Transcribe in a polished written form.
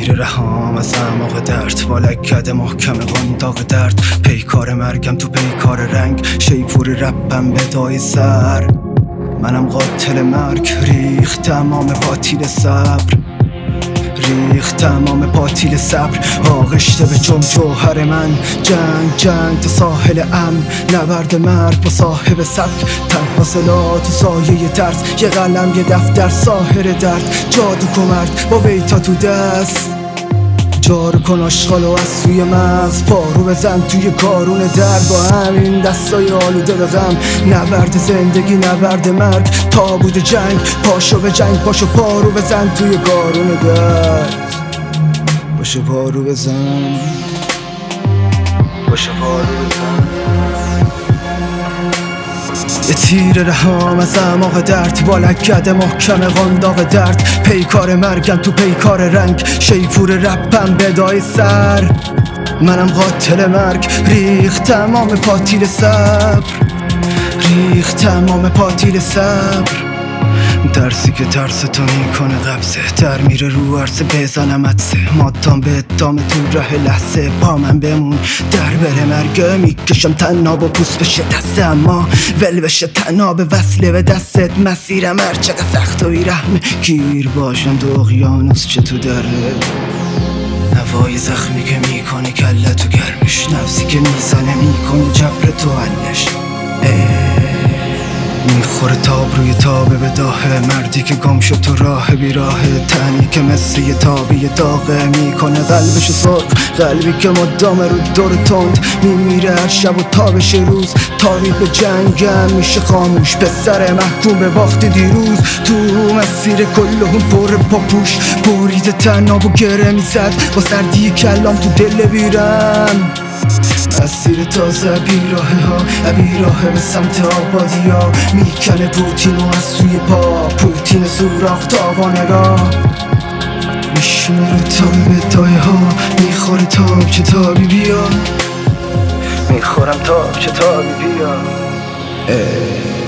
تیر رهام از اعماق درد، والکد محکم قنداق درد. پیکار مرگم تو پیکار رنگ، شیپور رپم به دای سر. منم قاتل مرگ، ریخت تمام پاتیل صبر، ریخت تمام پاتیل صبر. آغشته به چون جوهر من، جنگ جنگ تا ساحل امن. نبرد مرگ با صاحب سبک، تنها سلاح تو سایه ترس. یه قلم یه دفتر ساحر درد، جادو کمرد با بیتا تو دست. جارو کن آشغالو از سوی مغز، پارو بزن توی کارون درد. با همین دستای آلوده به غم، نبرد زندگی نبرد مرگ. تابوت جنگ، پاشو به جنگ، پاشو پارو بزن توی کارون درد. پاشو پارو بزن، پاشو پارو بزن. یه تیر رهام از اعماق درد، والکد محکم قنداق درد. پیکار مرگم تو پیکار رنگ، شیپور رپم به دای سر. منم قاتل مرگ، ریخت تمام پاتیل صبر، ریخت تمام پاتیل صبر. ترسی که ترس تو میکنه قبضه، در میره رو عرصه بزنم عدسه. ماتام به اتام تو راه لحظه، با من بمون در بره مرگه. میکشم تنها با پوست بشه دسته، اما ول بشه تنها به وصله به دستت. مسیرم هر چقدر سخت و بیرحمه، گیر باشم دو اقیانوس چه تو دره. نوای زخمی که میکنه کله تو گرمش، نفسی که میزنه میکنه جبر تو حلش. میخوره تاب روی تابه به داهه، مردی که گم شد تو راه بیراهه. تنی که مثل یه تابی داغه، میکنه قلبشو سرخ. قلبی که مدام رو دور تند میمیره هر شب و تابش روز. تاریخ به جنگم میشه خاموش، پسر محکوم به باخت دیروز. تو مسیر کلهم پر پاپوش، برید تناب و گره میزد با سردی کلام تو دل بیرم. مسیر تازه بیراهه ها، بیراهه به سمت آبادی ها. میکنه پوتین و از سوی پا، پوتین سوراخ تاوانه را. میشونه رو تابه به دایه ها، میخوره تاب کتابی بیا. میخورم تاب کتابی بیا.